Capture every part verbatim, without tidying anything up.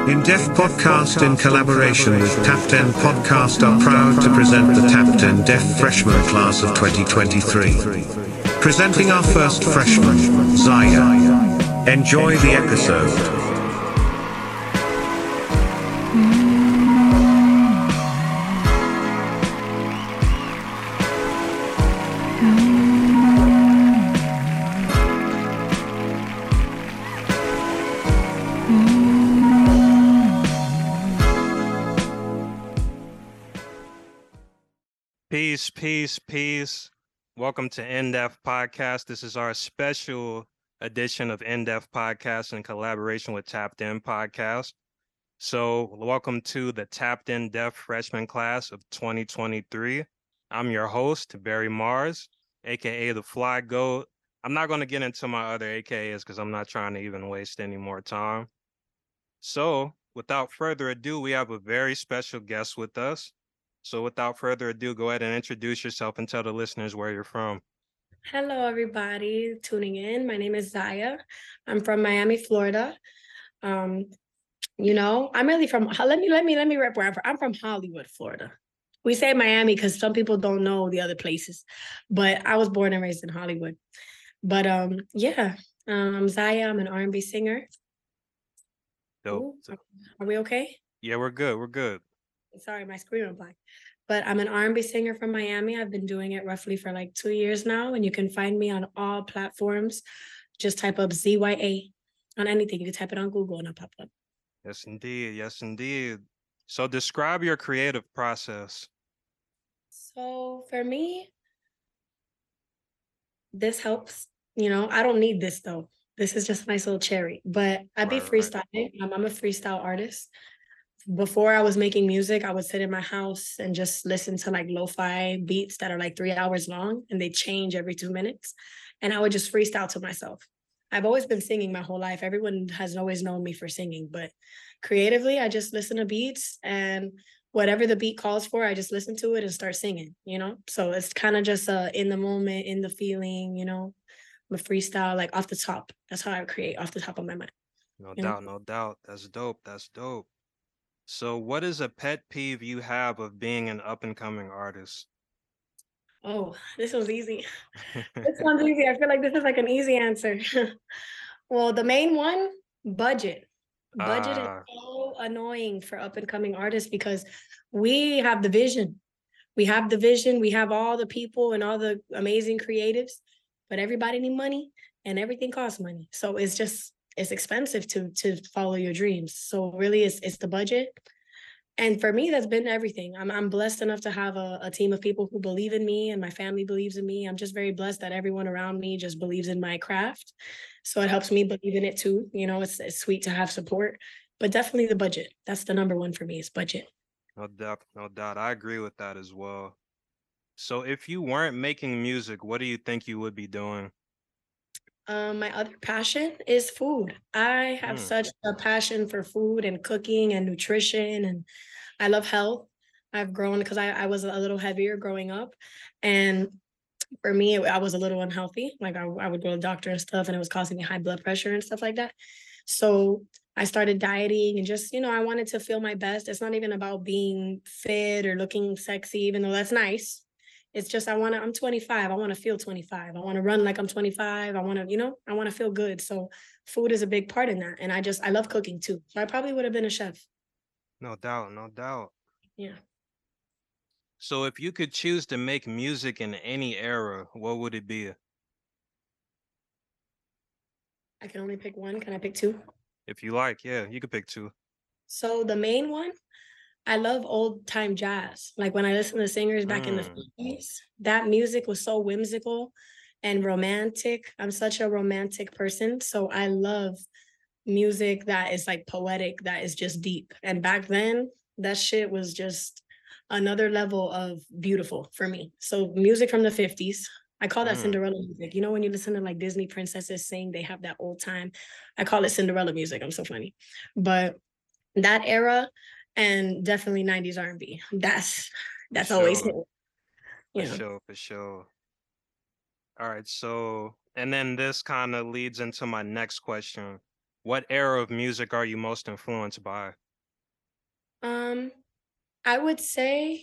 In Def Podcast, in collaboration with Tapped In Podcast, are proud to present the Tapped In Def Freshman Class of twenty twenty-three. Presenting our first freshman, Zaya. Enjoy the episode. Peace, peace, peace. Welcome to In-Depth Podcast. This is our special edition of In-Depth Podcast in collaboration with Tapped In Podcast. So welcome to the Tapped In Def Freshman Class of twenty twenty-three. I'm your host, Barry Mars, a k a the Fly Goat. I'm not going to get into my other A K As because I'm not trying to even waste any more time. So without further ado, we have a very special guest with us. So without further ado, go ahead and introduce yourself and tell the listeners where you're from. Hello, everybody tuning in. My name is Zaya. I'm from Miami, Florida. Um, you know, I'm really from, let me, let me, let me rep where I'm from. I'm from Hollywood, Florida. We say Miami because some people don't know the other places, but I was born and raised in Hollywood. But um, yeah, um, Zaya, I'm an R and B singer. Dope. Ooh, are we okay? Yeah, we're good. We're good. Sorry, my screen went black. But I'm an R and B singer from Miami. I've been doing it roughly for like two years now. And you can find me on all platforms. Just type up Z Y A on anything. You can type it on Google and it'll pop up. Yes, indeed. Yes, indeed. So describe your creative process. So for me, this helps. You know, I don't need this though. This is just a nice little cherry. But I'd be Right, freestyling. right. I'm, I'm a freestyle artist. Before I was making music, I would sit in my house and just listen to like lo-fi beats that are like three hours long and they change every two minutes. And I would just freestyle to myself. I've always been singing my whole life. Everyone has always known me for singing, but creatively, I just listen to beats and whatever the beat calls for, I just listen to it and start singing, you know? So it's kind of just uh, in the moment, in the feeling, you know, the freestyle, like off the top. That's how I create, off the top of my mind. No You know? doubt, no doubt. That's dope. That's dope. So what is a pet peeve you have of being an up-and-coming artist? Oh, this one's easy. This one's easy. I feel like this is like an easy answer. Well, the main one, budget. Budget is Ah, so annoying for up and coming artists because we have the vision. We have the vision. We have all the people and all the amazing creatives, but everybody need money and everything costs money. So it's just it's expensive to to follow your dreams. So really, it's it's the budget. And for me, that's been everything. I'm I'm blessed enough to have a, a team of people who believe in me and my family believes in me. I'm just very blessed that everyone around me just believes in my craft. So it helps me believe in it too. You know, it's it's sweet to have support, but definitely the budget. That's the number one for me is budget. no doubt, no doubt. I agree with that as well. So if you weren't making music, what do you think you would be doing? Um, my other passion is food. I have Hmm. such a passion for food and cooking and nutrition, and I love health. I've grown because I, I was a little heavier growing up, and for me, it, I was a little unhealthy. Like I, I would go to the doctor and stuff, and it was causing me high blood pressure and stuff like that. So I started dieting and just, you know, I wanted to feel my best. It's not even about being fit or looking sexy, even though that's nice. It's just I want to, I'm twenty-five. I want to feel twenty-five. I want to run like I'm twenty-five. I want to, you know, I want to feel good. So food is a big part in that. And I just, I love cooking too. So I probably would have been a chef. No doubt, no doubt. Yeah. So if you could choose to make music in any era, what would it be? I can only pick one. Can I pick two? If you like, yeah, you could pick two. So the main one, I love old time jazz. Like when I listen to singers back in the Mm, fifties, that music was so whimsical and romantic. I'm such a romantic person. So I love music that is like poetic, that is just deep. And back then, that shit was just another level of beautiful for me. So music from the fifties. I call that mm. Cinderella music. You know, when you listen to like Disney princesses sing, they have that old time. I call it Cinderella music. I'm so funny. But that era and definitely nineties R and B. That's For that's always hit. sure, for Yeah. sure, for sure. All right, so and then this kind of leads into my next question. what era of music are you most influenced by? Um, I would say,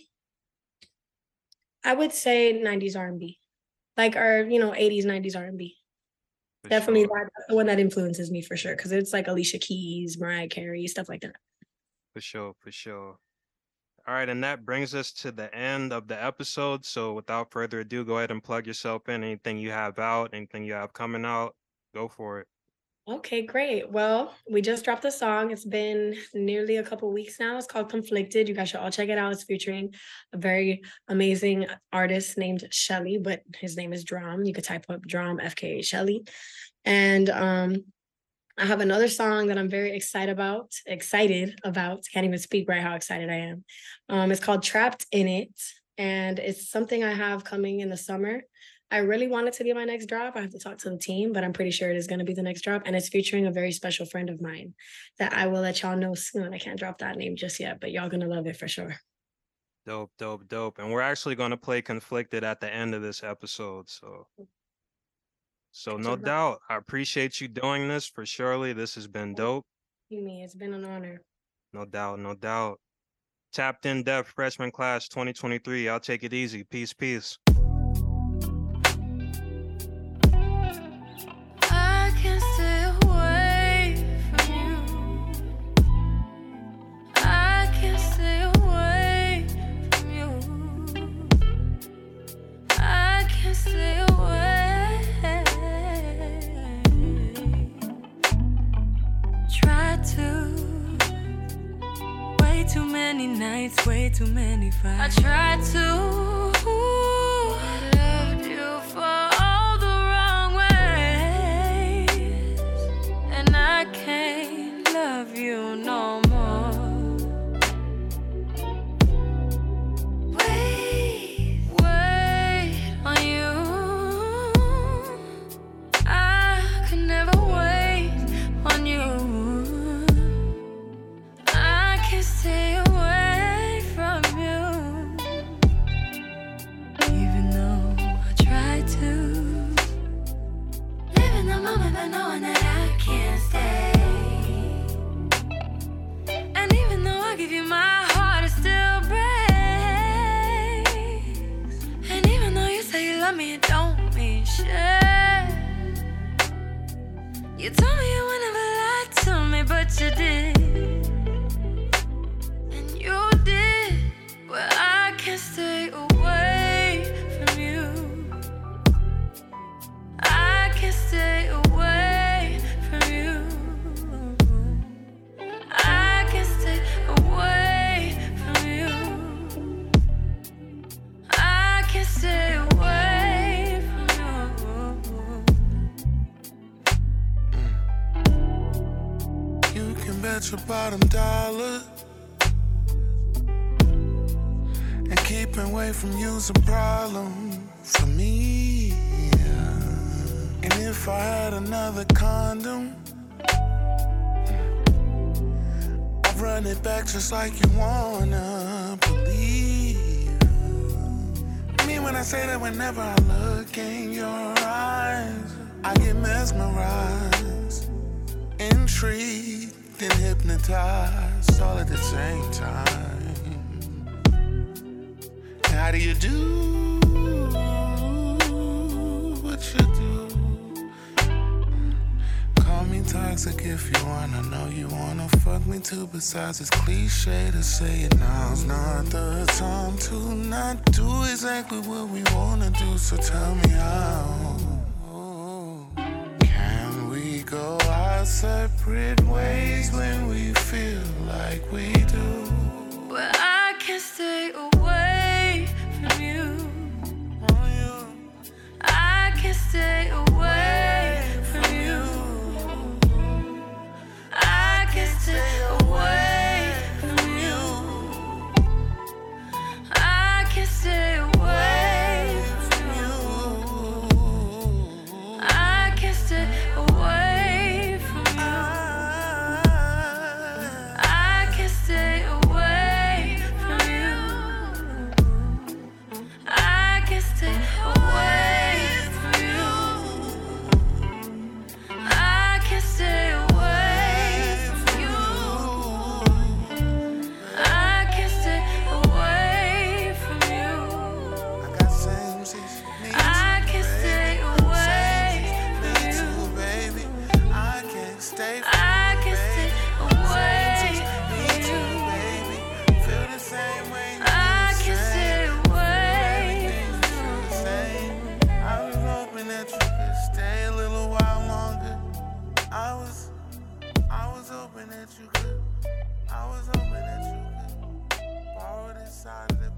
I would say nineties R and B, like or you know eighties, nineties R and B. For Definitely sure. that, that's the one that influences me for sure, because it's like Alicia Keys, Mariah Carey, stuff like that. For sure, for sure. All right, and that brings us to the end of the episode. So without further ado, go ahead and plug yourself in. Anything you have out, anything you have coming out, go for it. Okay, great. Well, we just dropped a song. It's been nearly a couple weeks now. It's called Conflicted. You guys should all check it out. It's featuring a very amazing artist named Shelly, but his name is Drum. You could type up Drum, F K A Shelly. And um, I have another song that I'm very excited about. Excited about. Can't even speak right how excited I am. Um, it's called Trapped in It, and it's something I have coming in the summer. I really want it to be my next drop. I have to talk to the team, but I'm pretty sure it is going to be the next drop. And it's featuring a very special friend of mine that I will let y'all know soon. I can't drop that name just yet, but y'all going to love it for sure. Dope, dope, dope. And we're actually going to play Conflicted at the end of this episode. So, so no doubt, I appreciate you doing this for surely. This has been dope. You mean it's been an honor. No doubt, no doubt. Tapped In Def Freshman Class twenty twenty-three. I'll take it easy. Peace, peace. Nights, way too many fights. I tried to I loved you for all the wrong ways, and I can't love you no more. Wait, wait on you. I could never wait on you. I can't stay away. Knowing that I can't stay, and even though I give you my heart, it still breaks. And even though you say you love me, it don't mean shit. You told me you would never lie to me, but you did, and you did. But I can't stay away from you. I can't stay away. Your bottom dollar, and keeping away from you's a problem for me. And if I had another condom, I'd run it back just like you wanna believe me when I say that whenever I look in your eyes, I get mesmerized, intrigued, and hypnotized all at the same time. How do you do what you do? Call me toxic if you wanna know you wanna fuck me too. Besides, it's cliche to say it now's not the time to not do exactly what we wanna do. So tell me how. Can we go our separate ways when we feel like we do? But I can't stay away from you. Oh, you. I can't stay away from you. I can't stay away from you. I can't stay away from you. I can't stay away from you. stay for I you, can baby. sit away Me for too, you. baby. Feel the same way. You I feel the can same. sit away Everything for feel the same. you. I was hoping that you could stay a little while longer. I was, I was hoping that you could. I was hoping that you could borrow this side of the